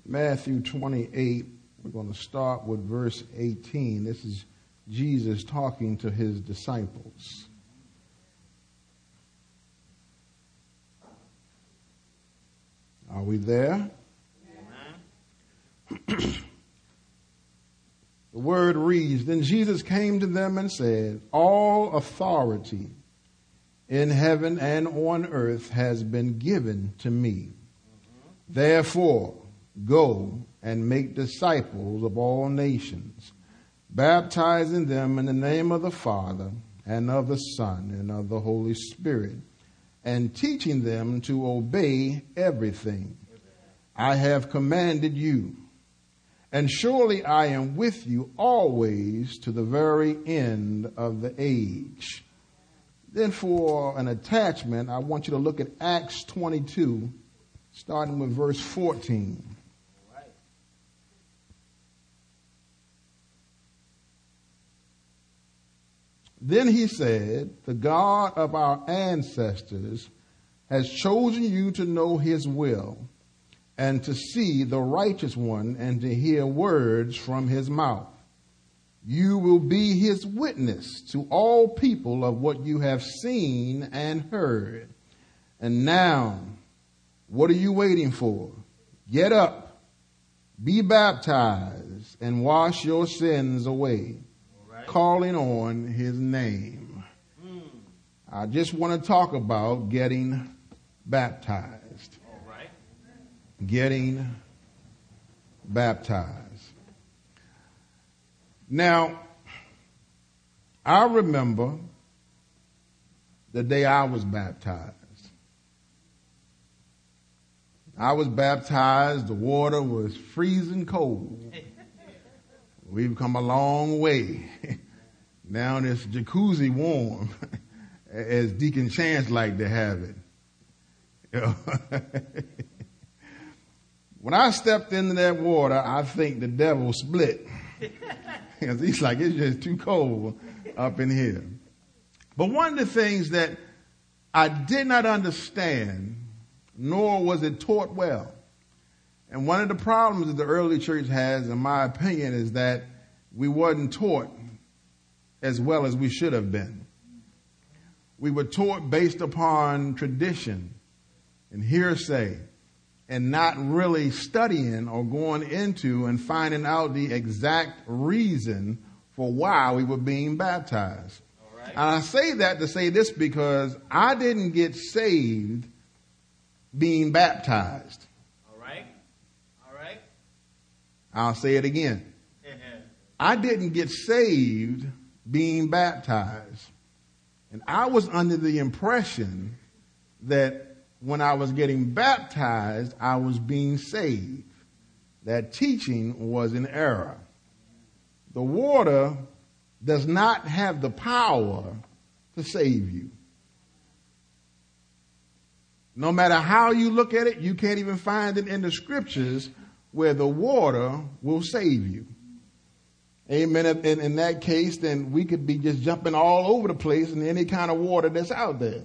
Matthew 28, we're going to start with verse 18. This is Jesus talking to his disciples. Are we there? The word reads, Then Jesus came to them and said, All authority in heaven and on earth has been given to me. Therefore, go and make disciples of all nations, baptizing them in the name of the Father and of the Son and of the Holy Spirit, and teaching them to obey everything I have commanded you. And surely I am with you always to the very end of the age. Then for an attachment, I want you to look at Acts 22, starting with verse 14. Then he said, The God of our ancestors has chosen you to know his will and to see the righteous one and to hear words from his mouth. You will be his witness to all people of what you have seen and heard. And now, what are you waiting for? Get up, be baptized, and wash your sins away, calling on his name. I just want to talk about getting baptized. Getting baptized. Now, I remember the day I was baptized. I was baptized, the water was freezing cold. We've come a long way. Now this jacuzzi warm, as Deacon Chance like to have it. When I stepped into that water, I think the devil split. Because he's like, it's just too cold up in here. But one of the things that I did not understand, nor was it taught well, and one of the problems that the early church has, in my opinion, is that we wasn't taught as well as we should have been. We were taught based upon tradition and hearsay, and not really studying or going into and finding out the exact reason for why we were being baptized. All right. And I say that to say this because I didn't get saved being baptized. All right. All right. I'll say it again. I didn't get saved being baptized. And I was under the impression that when I was getting baptized, I was being saved. That teaching was in error. The water does not have the power to save you. No matter how you look at it, you can't even find it in the scriptures where the water will save you. Amen. In that case, then we could be just jumping all over the place in any kind of water that's out there.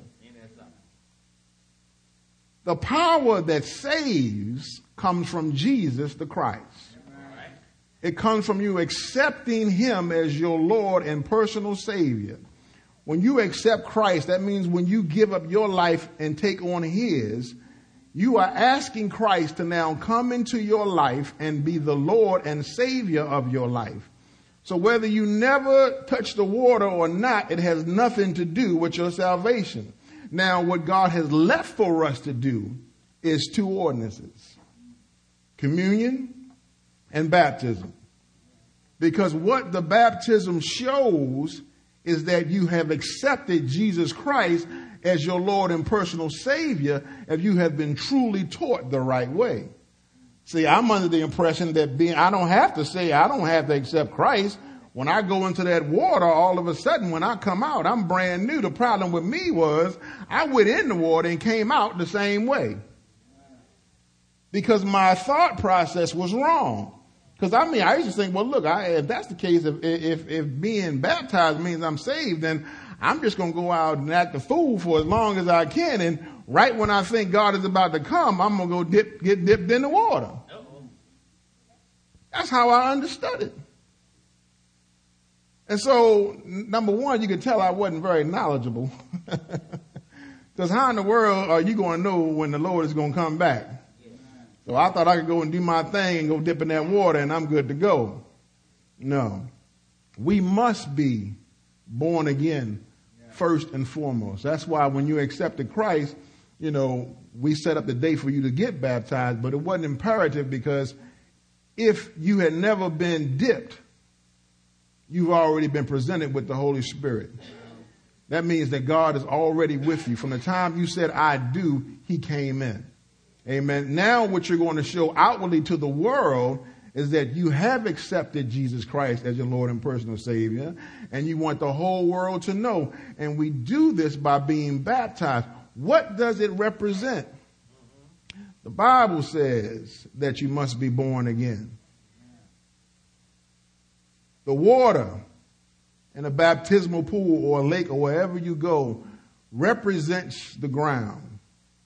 The power that saves comes from Jesus the Christ. It comes from you accepting him as your Lord and personal Savior. When you accept Christ, that means when you give up your life and take on his, you are asking Christ to now come into your life and be the Lord and Savior of your life. So whether you never touch the water or not, it has nothing to do with your salvation. Now, what God has left for us to do is two ordinances: communion and baptism. Because what the baptism shows is that you have accepted Jesus Christ as your Lord and personal Savior if you have been truly taught the right way. See, I'm under the impression that I don't have to accept Christ. When I go into that water, all of a sudden, when I come out, I'm brand new. The problem with me was I went in the water and came out the same way. Because my thought process was wrong. Because I used to think, well, look, if that's the case, if being baptized means I'm saved, then I'm just going to go out and act a fool for as long as I can. And right when I think God is about to come, I'm going to get dipped in the water. That's how I understood it. And so, number one, you can tell I wasn't very knowledgeable. Because how in the world are you going to know when the Lord is going to come back? So I thought I could go and do my thing and go dip in that water and I'm good to go. No. We must be born again first and foremost. That's why when you accepted Christ, we set up the day for you to get baptized, but it wasn't imperative because if you had never been dipped, you've already been presented with the Holy Spirit. That means that God is already with you. From the time you said, I do, he came in. Amen. Now what you're going to show outwardly to the world is that you have accepted Jesus Christ as your Lord and personal Savior, and you want the whole world to know. And we do this by being baptized. What does it represent? The Bible says that you must be born again. The water in a baptismal pool or a lake or wherever you go represents the ground.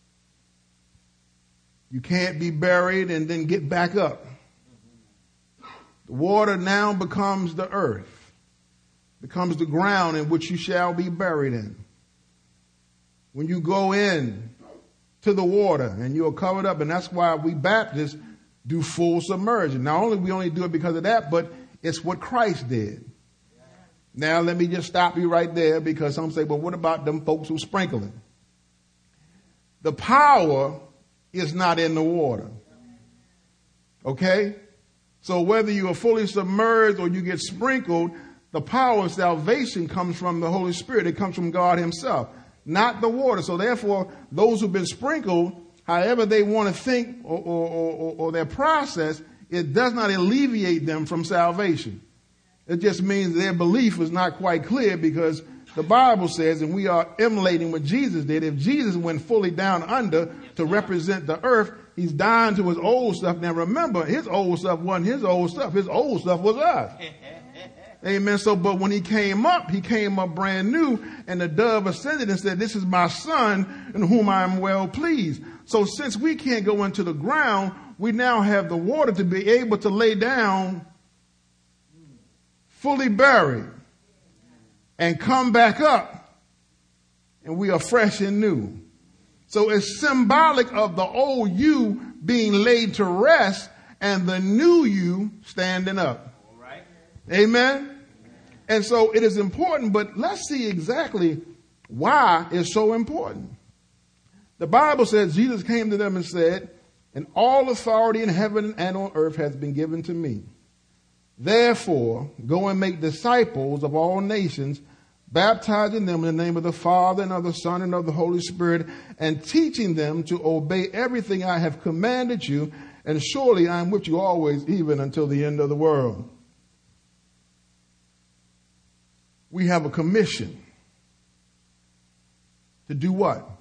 You can't be buried and then get back up. The water now becomes the earth, becomes the ground in which you shall be buried in. When you go in to the water and you're covered up, and that's why we Baptists do full submersion. Not only we only do it because of that, but it's what Christ did. Now let me just stop you right there because some say, well, what about them folks who sprinkling? The power is not in the water. Okay? So whether you are fully submerged or you get sprinkled, the power of salvation comes from the Holy Spirit. It comes from God himself, not the water. So therefore, those who've been sprinkled, however they want to think or their process, it does not alleviate them from salvation. It just means their belief is not quite clear because the Bible says, and we are emulating what Jesus did, if Jesus went fully down under to represent the earth, he's dying to his old stuff. Now remember, his old stuff wasn't his old stuff. His old stuff was us. Amen. So, but when he came up brand new, and the dove ascended and said, this is my son in whom I am well pleased. So since we can't go into the ground, we now have the water to be able to lay down fully buried and come back up, and we are fresh and new. So it's symbolic of the old you being laid to rest and the new you standing up. All right. Amen. And so it is important, but let's see exactly why it's so important. The Bible says Jesus came to them and said, and all authority in heaven and on earth has been given to me. Therefore, go and make disciples of all nations, baptizing them in the name of the Father and of the Son and of the Holy Spirit, and teaching them to obey everything I have commanded you. And surely I am with you always, even until the end of the world. We have a commission to do what?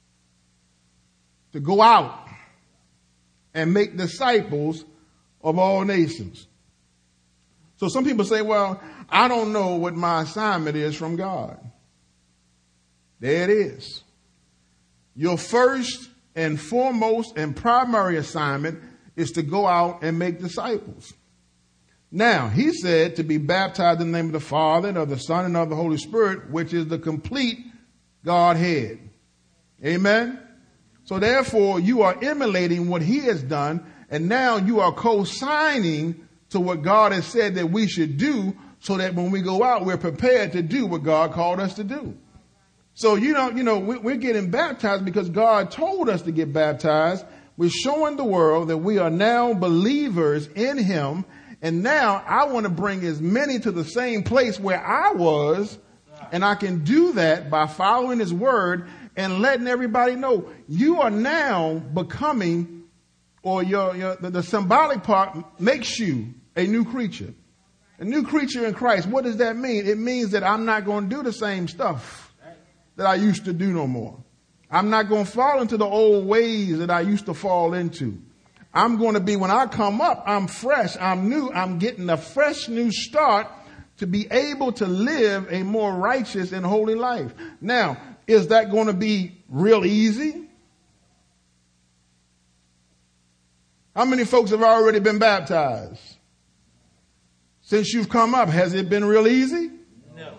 To go out and make disciples of all nations. So some people say, well, I don't know what my assignment is from God. There it is. Your first and foremost and primary assignment is to go out and make disciples. Now, he said to be baptized in the name of the Father and of the Son and of the Holy Spirit, which is the complete Godhead. Amen. So therefore, you are emulating what he has done, and now you are co-signing to what God has said that we should do, so that when we go out, we're prepared to do what God called us to do. So, we're getting baptized because God told us to get baptized. We're showing the world that we are now believers in him. And now I want to bring as many to the same place where I was. And I can do that by following his word and letting everybody know you are now becoming, or the symbolic part makes you a new creature. A new creature in Christ. What does that mean? It means that I'm not going to do the same stuff that I used to do no more. I'm not going to fall into the old ways that I used to fall into. I'm going to be, when I come up, I'm fresh, I'm new, I'm getting a fresh new start to be able to live a more righteous and holy life. Now, is that going to be real easy? How many folks have already been baptized? Since you've come up, has it been real easy? No.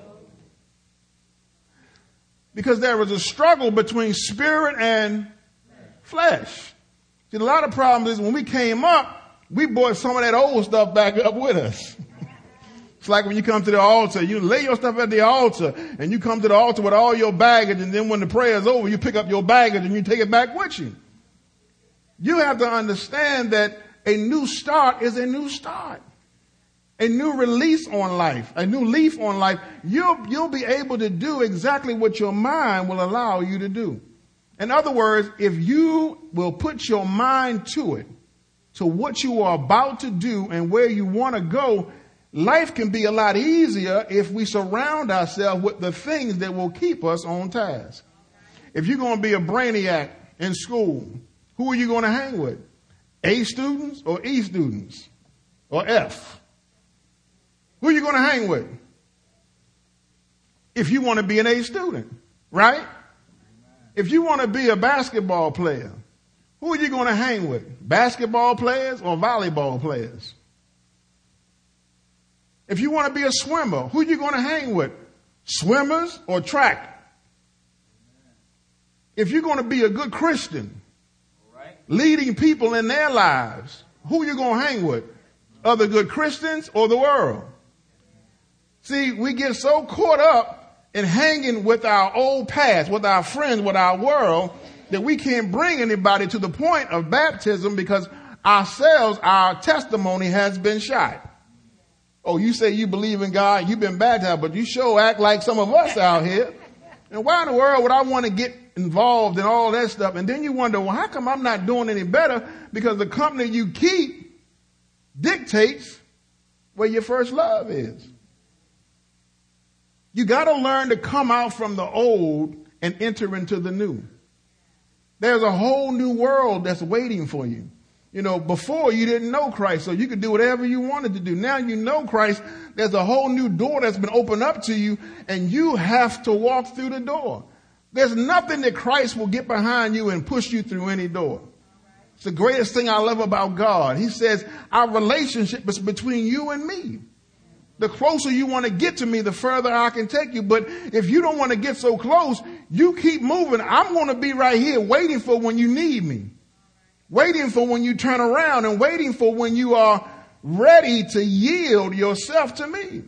Because there was a struggle between spirit and flesh. See, a lot of problems is when we came up, we brought some of that old stuff back up with us. It's like when you come to the altar, you lay your stuff at the altar, and you come to the altar with all your baggage, and then when the prayer is over, you pick up your baggage and you take it back with you. You have to understand that a new start is a new start. A new release on life, a new leaf on life. You'll be able to do exactly what your mind will allow you to do. In other words, if you will put your mind to it, to what you are about to do and where you want to go, life can be a lot easier if we surround ourselves with the things that will keep us on task. If you're going to be a brainiac in school, who are you going to hang with? A students or E students or F? Who are you going to hang with? If you want to be an A student, right? If you want to be a basketball player, who are you going to hang with? Basketball players or volleyball players? If you want to be a swimmer, who are you going to hang with? Swimmers or track? If you're going to be a good Christian, leading people in their lives, who are you going to hang with? Other good Christians or the world? See, we get so caught up in hanging with our old past, with our friends, with our world, that we can't bring anybody to the point of baptism because ourselves, our testimony has been shot. Oh, you say you believe in God, you've been baptized, but you sure act like some of us out here. And why in the world would I want to get involved in all that stuff? And then you wonder, well, how come I'm not doing any better? Because the company you keep dictates where your first love is. You got to learn to come out from the old and enter into the new. There's a whole new world that's waiting for you. You know, before you didn't know Christ, so you could do whatever you wanted to do. Now you know Christ. There's a whole new door that's been opened up to you, and you have to walk through the door. There's nothing that Christ will get behind you and push you through any door. It's the greatest thing I love about God. He says our relationship is between you and me. The closer you want to get to me, the further I can take you. But if you don't want to get so close, you keep moving. I'm going to be right here waiting for when you need me. Waiting for when you turn around and waiting for when you are ready to yield yourself to me.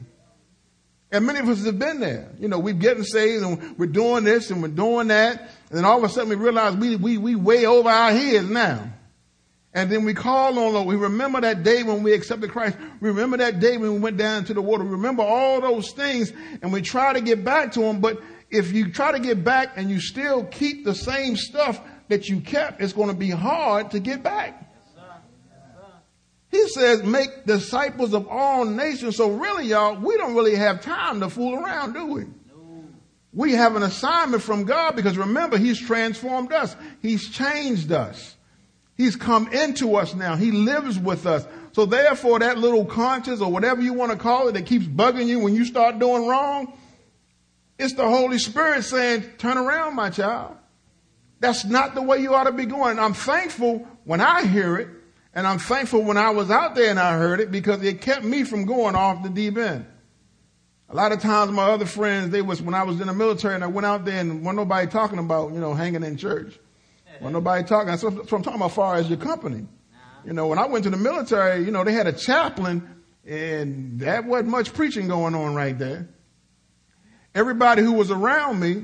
And many of us have been there. You know, we're getting saved and we're doing this and we're doing that. And then all of a sudden we realize we way over our heads now. And then we call on Lord. We remember that day when we accepted Christ. We remember that day when we went down to the water. We remember all those things and we try to get back to them. But if you try to get back and you still keep the same stuff that you kept, it's going to be hard to get back. Yes, sir. Yes, sir. He says, make disciples of all nations. So really, y'all, we don't really have time to fool around, do we? No. We have an assignment from God because remember, he's transformed us. He's changed us. He's come into us now. He lives with us. So therefore, that little conscience or whatever you want to call it that keeps bugging you when you start doing wrong, it's the Holy Spirit saying, turn around, my child. That's not the way you ought to be going. I'm thankful when I hear it, and I'm thankful when I was out there and I heard it because it kept me from going off the deep end. A lot of times my other friends, when I was in the military and I went out there and wasn't nobody talking about, hanging in church. Wasn't nobody talking. That's what I'm talking about as far as your company. When I went to the military, they had a chaplain and that wasn't much preaching going on right there. Everybody who was around me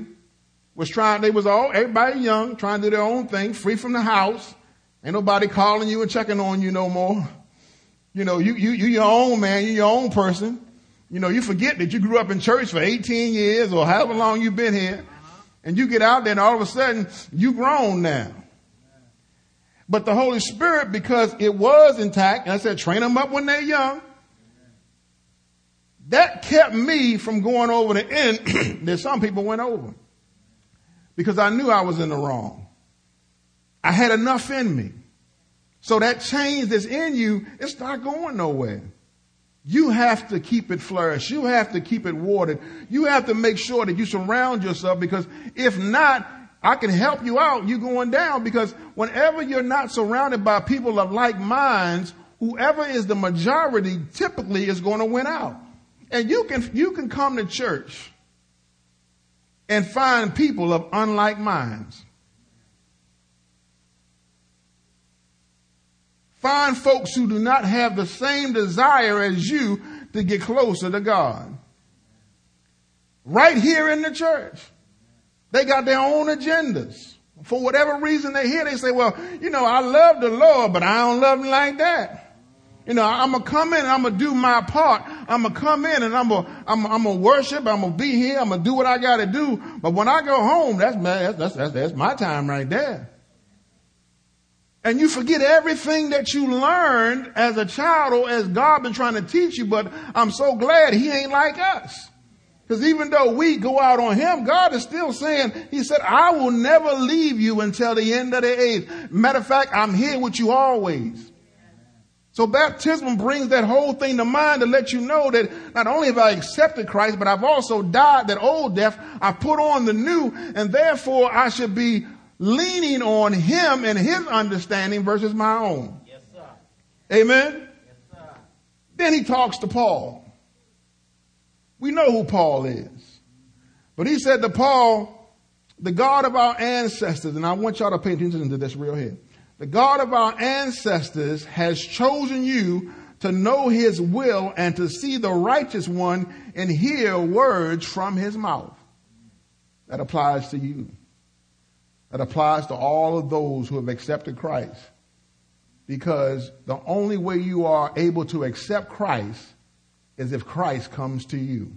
everybody young, trying to do their own thing, free from the house. Ain't nobody calling you and checking on you no more. You your own man, you your own person. You forget that you grew up in church for 18 years or however long you've been here. And you get out there and all of a sudden you grown now. But the Holy Spirit, because it was intact, and I said, train them up when they're young. That kept me from going over the end that some people went over. Because I knew I was in the wrong. I had enough in me. So that change that's in you, it's not going nowhere. You have to keep it flourished. You have to keep it watered. You have to make sure that you surround yourself because if not, I can help you out. You're going down because whenever you're not surrounded by people of like minds whoever is the majority typically is going to win out. And you can come to church and find people of unlike minds. Find folks who do not have the same desire as you to get closer to God. Right here in the church. They got their own agendas. For whatever reason they're here, they say, well, I love the Lord, but I don't love him like that. I'm going to come in and I'm going to do my part. I'm going to come in and I'm going to worship. I'm going to be here. I'm going to do what I got to do. But when I go home, that's my time right there. And you forget everything that you learned as a child or as God been trying to teach you. But I'm so glad he ain't like us. Because even though we go out on him, God is still saying, he said, I will never leave you until the end of the age. Matter of fact, I'm here with you always. So baptism brings that whole thing to mind to let you know that not only have I accepted Christ, but I've also died that old death. I put on the new, and therefore I should be leaning on him and his understanding versus my own. Yes, sir. Amen? Yes, sir. Then he talks to Paul. We know who Paul is. But he said to Paul, the God of our ancestors, and I want y'all to pay attention to this real here. The God of our ancestors has chosen you to know his will and to see the righteous one and hear words from his mouth. That applies to you. That applies to all of those who have accepted Christ. Because the only way you are able to accept Christ is if Christ comes to you.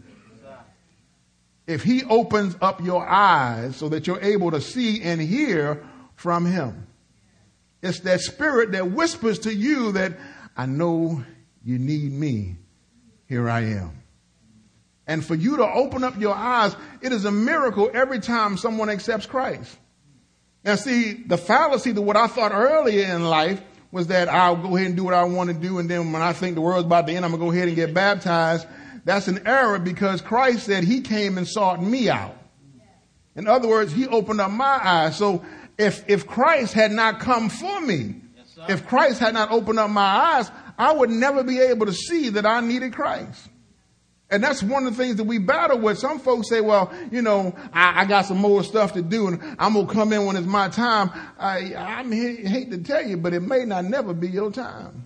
If he opens up your eyes so that you're able to see and hear from him. It's that spirit that whispers to you that I know you need me. Here I am. And for you to open up your eyes, it is a miracle every time someone accepts Christ. Now see, the fallacy to what I thought earlier in life was that I'll go ahead and do what I want to do, and then when I think the world's about to end, I'm going to go ahead and get baptized. That's an error because Christ said he came and sought me out. In other words, he opened up my eyes. So if Christ had not come for me, if Christ had not opened up my eyes, I would never be able to see that I needed Christ. And that's one of the things that we battle with. Some folks say, well, I got some more stuff to do and I'm going to come in when it's my time. I hate to tell you, but it may not never be your time.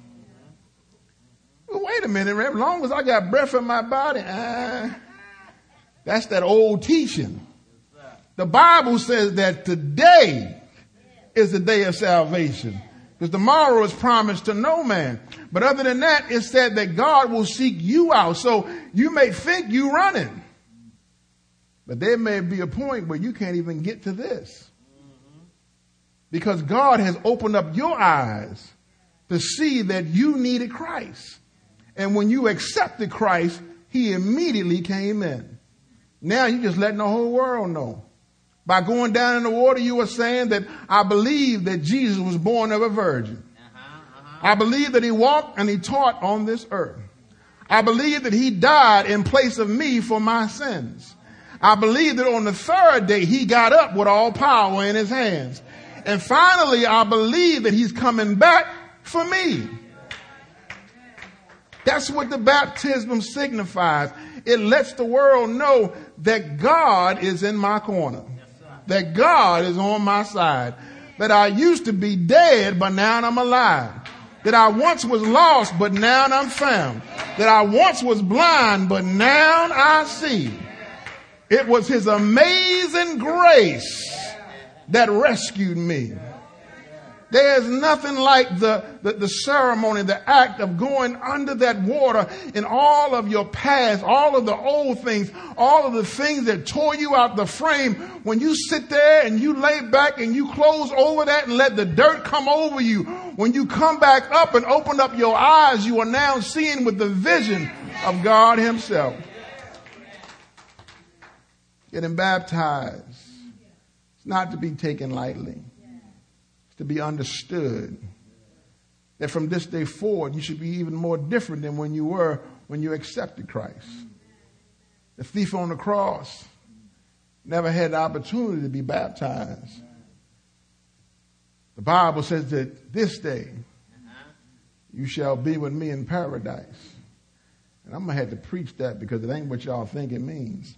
Well, wait a minute, as long as I got breath in my body, that's that old teaching. The Bible says that today is the day of salvation. Because tomorrow is promised to no man. But other than that, it said that God will seek you out. So you may think you're running. But there may be a point where you can't even get to this. Because God has opened up your eyes to see that you needed Christ. And when you accepted Christ, he immediately came in. Now you're just letting the whole world know. By going down in the water, you are saying that I believe that Jesus was born of a virgin. I believe that he walked and he taught on this earth. I believe that he died in place of me for my sins. I believe that on the third day he got up with all power in his hands. And finally, I believe that he's coming back for me. That's what the baptism signifies. It lets the world know that God is in my corner. That God is on my side. That I used to be dead, but now I'm alive. That I once was lost, but now I'm found. That I once was blind, but now I see. It was his amazing grace that rescued me. There's nothing like the ceremony, the act of going under that water in all of your past, all of the old things, all of the things that tore you out the frame. When you sit there and you lay back and you close over that and let the dirt come over you, when you come back up and open up your eyes, you are now seeing with the vision of God himself. Getting baptized is not to be taken lightly. To be understood that from this day forward, you should be even more different than when you were when you accepted Christ. The thief on the cross never had the opportunity to be baptized. The Bible says that this day you shall be with me in paradise. And I'm going to have to preach that because it ain't what y'all think it means.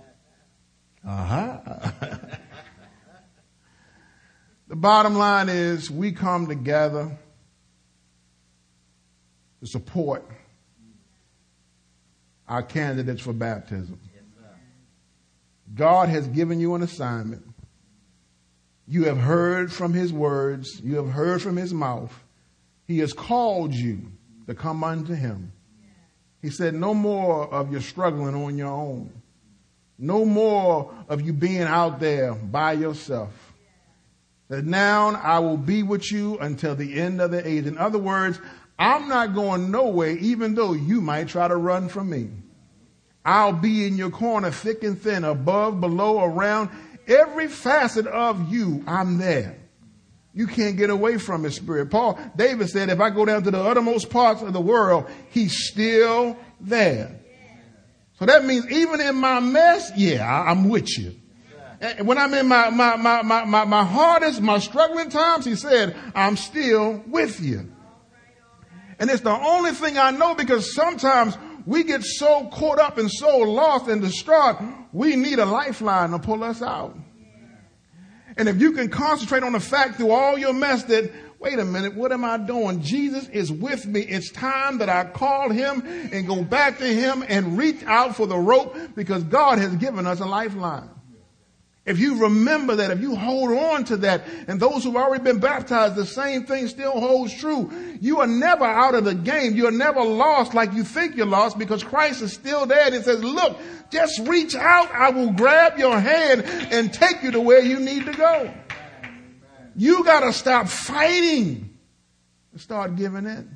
The bottom line is we come together to support our candidates for baptism. God has given you an assignment. You have heard from his words. You have heard from his mouth. He has called you to come unto him. He said, no more of your struggling on your own. No more of you being out there by yourself. That now I will be with you until the end of the age. In other words, I'm not going nowhere, even though you might try to run from me. I'll be in your corner, thick and thin, above, below, around. Every facet of you, I'm there. You can't get away from his spirit. David said, if I go down to the uttermost parts of the world, he's still there. So that means even in my mess, I'm with you. And when I'm in my hardest, my struggling times, he said, I'm still with you. And it's the only thing I know, because sometimes we get so caught up and so lost and distraught, we need a lifeline to pull us out. And if you can concentrate on the fact through all your mess that, wait a minute, what am I doing? Jesus is with me. It's time that I call him and go back to him and reach out for the rope, because God has given us a lifeline. If you remember that, if you hold on to that, and those who've already been baptized, the same thing still holds true. You are never out of the game. You're never lost like you think you're lost, because Christ is still there. And it says, look, just reach out. I will grab your hand and take you to where you need to go. You got to stop fighting and start giving in.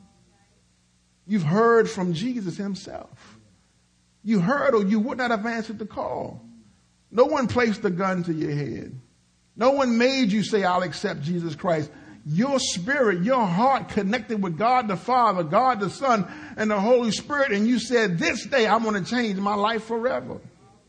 You've heard from Jesus himself. You heard, or you would not have answered the call. No one placed a gun to your head. No one made you say, I'll accept Jesus Christ. Your spirit, your heart connected with God the Father, God the Son, and the Holy Spirit. And you said, this day I'm going to change my life forever.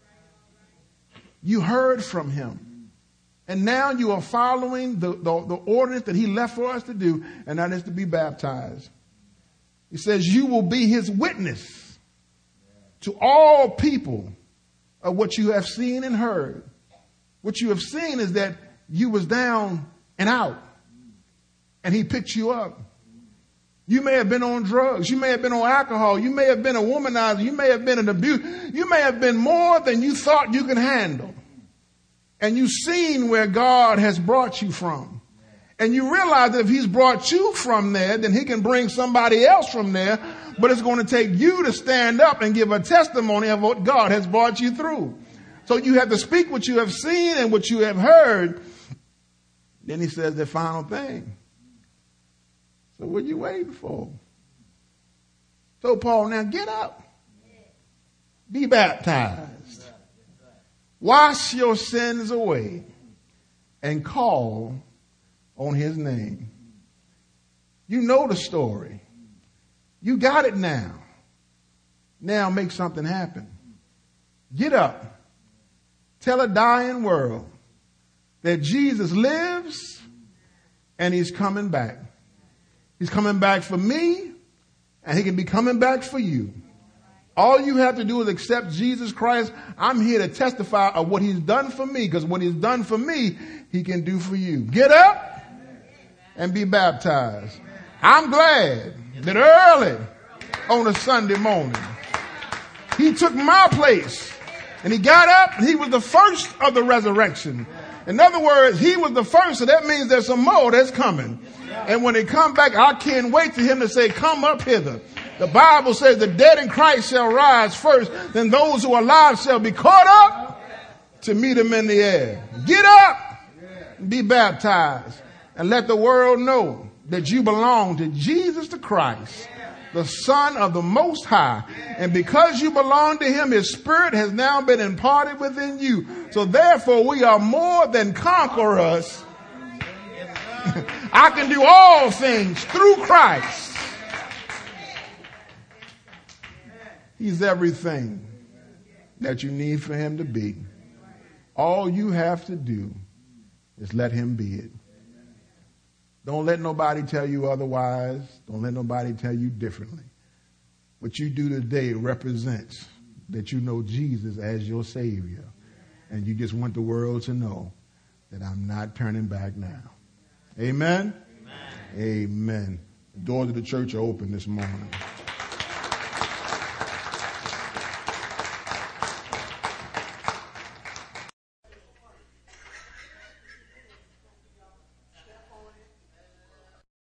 You heard from him. And now you are following the ordinance that he left for us to do, and that is to be baptized. He says, you will be his witness to all people of what you have seen and heard. What you have seen is that you was down and out, and he picked you up. You may have been on drugs. You may have been on alcohol. You may have been a womanizer. You may have been an abuse. You may have been more than you thought you could handle. And you've seen where God has brought you from. And you realize that if he's brought you from there, then he can bring somebody else from there. But it's going to take you to stand up and give a testimony of what God has brought you through. So you have to speak what you have seen and what you have heard. Then he says the final thing. So what are you waiting for? So Paul, now get up. Be baptized. Wash your sins away and call on his name. You know the story. You got it now. Now make something happen. Get up. Tell a dying world that Jesus lives and he's coming back. He's coming back for me, and he can be coming back for you. All you have to do is accept Jesus Christ. I'm here to testify of what he's done for me, because what he's done for me, he can do for you. Get up and be baptized. I'm glad that early on a Sunday morning, he took my place, and he got up, and he was the first of the resurrection. In other words, he was the first, so that means there's some more that's coming. And when they come back, I can't wait for him to say, come up hither. The Bible says the dead in Christ shall rise first, then those who are alive shall be caught up to meet him in the air. Get up, be baptized, and let the world know that you belong to Jesus the Christ, the Son of the Most High. And because you belong to him, his spirit has now been imparted within you. So therefore we are more than conquerors. I can do all things through Christ. He's everything that you need for him to be. All you have to do is let him be it. Don't let nobody tell you otherwise. Don't let nobody tell you differently. What you do today represents that you know Jesus as your Savior. And you just want the world to know that I'm not turning back now. Amen? Amen. Amen. The doors of the church are open this morning.